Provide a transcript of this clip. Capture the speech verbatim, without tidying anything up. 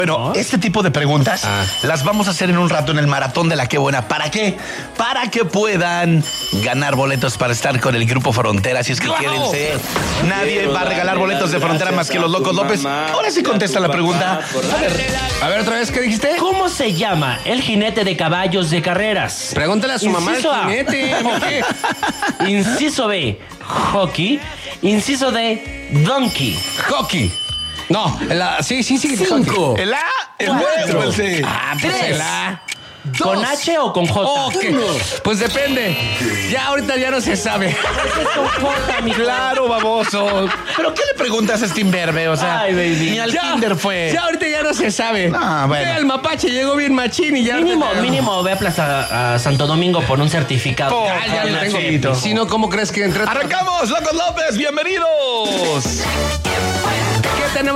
Bueno, este tipo de preguntas ah. las vamos a hacer en un rato en el maratón de la Qué Buena. ¿Para qué? Para que puedan ganar boletos para estar con el Grupo Frontera. Así es que wow. quédense. Nadie va a regalar boletos de Frontera más que los Locos López. Ahora sí contesta la pregunta. A ver, a ver otra vez, ¿qué dijiste? ¿Cómo se llama el jinete de caballos de carreras? Pregúntale a su Inciso mamá el jinete. A. Inciso B, hockey. Inciso D, donkey. Hockey. No, el A, sí, sí, sí. Cinco. El A, el Cuatro. el C. Ah, pues tres. el A. Dos. ¿Con H o con J? Okay. Pues depende. Ya ahorita ya no se sabe. Es con J, mi claro, baboso. ¿Pero qué le preguntas a este imberbe? O sea, ay, baby. Ni al ya, kinder fue. Ya ahorita ya no se sabe. Ah, bueno. Ya el mapache llegó bien machín y ya... Mínimo, te... mínimo ve a Plaza a Santo Domingo por un certificado. Oh, ya, ya lo tengo. Si no, ¿cómo crees que entré? ¡Arrancamos, Locos López! ¡Bienvenidos!